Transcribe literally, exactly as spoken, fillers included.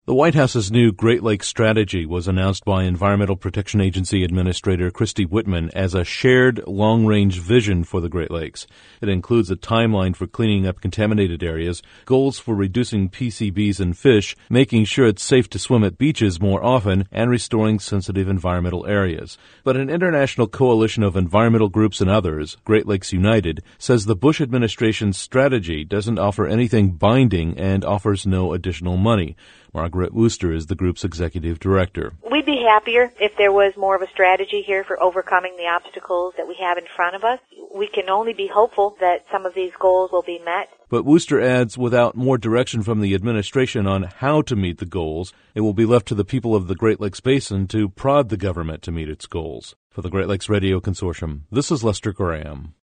The White House's new Great Lakes strategy was announced by Environmental Protection Agency Administrator Christy Whitman as a shared long-range vision for the Great Lakes. It includes a timeline for cleaning up contaminated areas, goals for reducing P C Bs in fish, making sure it's safe to swim at beaches more often, and restoring sensitive environmental areas. But an international coalition of environmental groups and others, Great Lakes United, says the Bush administration's strategy doesn't offer anything binding and offers no additional money. Margaret Wooster is the group's executive director. We'd be happier if there was more of a strategy here for overcoming the obstacles that we have in front of us. We can only be hopeful that some of these goals will be met. But Wooster adds, without more direction from the administration on how to meet the goals, it will be left to the people of the Great Lakes Basin to prod the government to meet its goals. For the Great Lakes Radio Consortium, this is Lester Graham.